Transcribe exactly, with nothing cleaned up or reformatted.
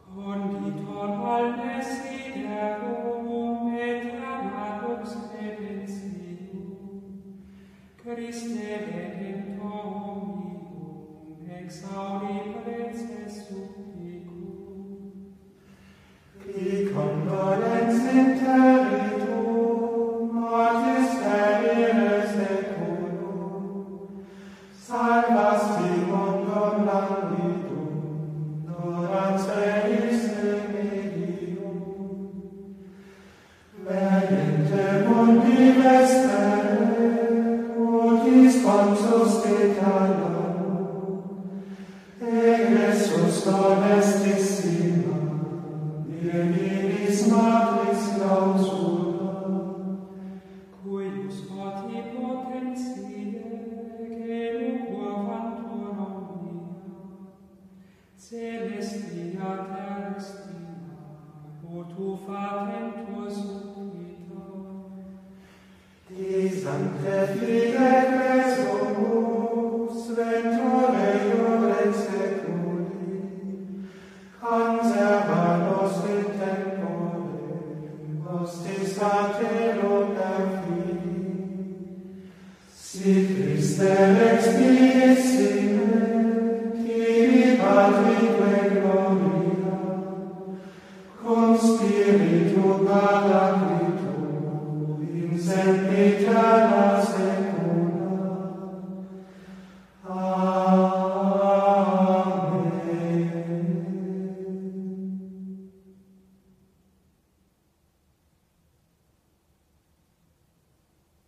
Conditor al desiderum et amalux redentium, Christe Redemptor omnium, exaudi preces supplicum. Qui condolens in territum, mortis perire seculum, salvas timondum languidum, durans eis remedium. Mediente mundi vestere, utis consus Italam, egressus domestissima, Divinis matris clausula, Cuius oti potentiae genuquo vantur omnia, celestia terrestina, votu fatentur subita. Di sancte fide presumus, ventore iure seculi, conserva nos in tempore, hostis a telo per fili. Si Christe rex diissime, tibi Patrique gloria,